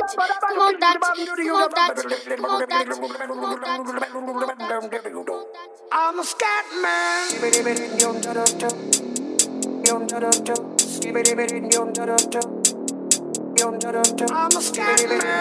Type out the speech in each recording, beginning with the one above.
I'm a scat man. I'm a scat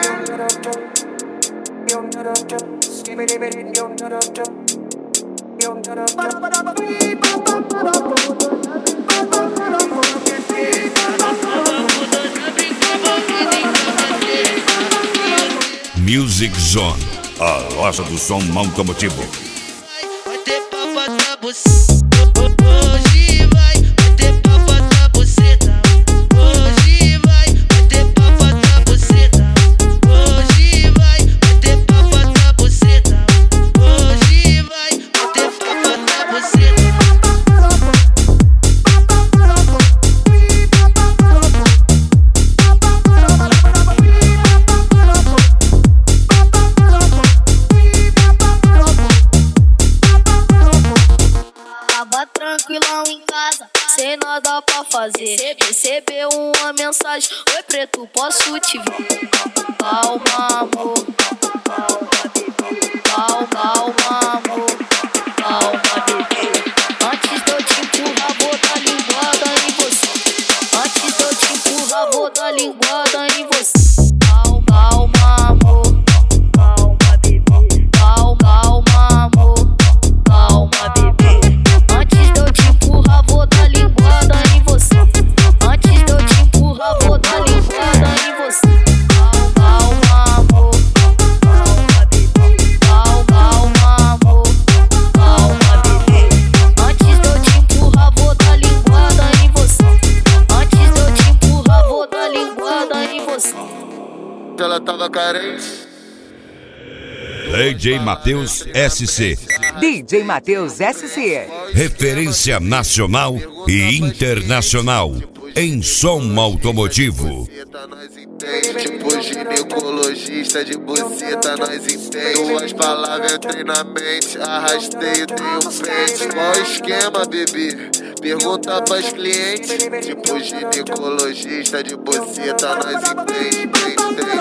Music Zone, a loja do som automotivo. Vai ter pra botar você. Hoje vai ter pra botar buceta. Hoje vai ter pra botar buceta. Hoje vai ter pra botar buceta. Hoje vai ter pra botar buceta. Tava tranquilão em casa, sem nada pra fazer. Recebeu uma mensagem: oi preto, posso te ver? Calma amor, calma amor, calma bebê. Antes de eu te empurrar, vou dar linguada em você. Antes de eu te empurrar, vou dar linguada em você. Calma amor, calma bebê. Calma amor, calma bebê. Antes de eu te empurrar, vou dar linguada em você. Antes de eu te empurrar, vou dar linguada em você. Calma amor, calma bebê. Calma amor, calma bebê. Antes de eu te empurrar, vou dar linguada em você. Antes de eu te empurrar, vou dar linguada em você. Ela tava carente. DJ Matheus SC, DJ Matheus SC. referência nacional e internacional em som automotivo. Tipo ginecologista de buceta, nós entende. Duas palavras, entrei na mente, arrastei e dei um pente. Qual o esquema, bebê? Pergunta pras clientes. Tipo ginecologista de buceta, nós entende.